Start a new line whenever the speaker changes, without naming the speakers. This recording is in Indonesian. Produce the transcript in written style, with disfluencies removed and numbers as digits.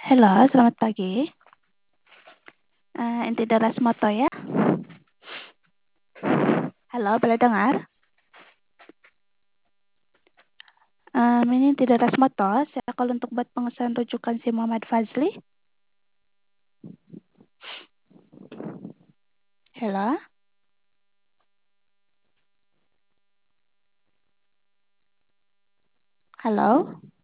Halo, selamat pagi. Inti Daras Moto ya. Halo, boleh dengar? Ini Inti Daras Moto. Saya call untuk buat pengesahan rujukan si Muhammad Fazli. Halo. Halo.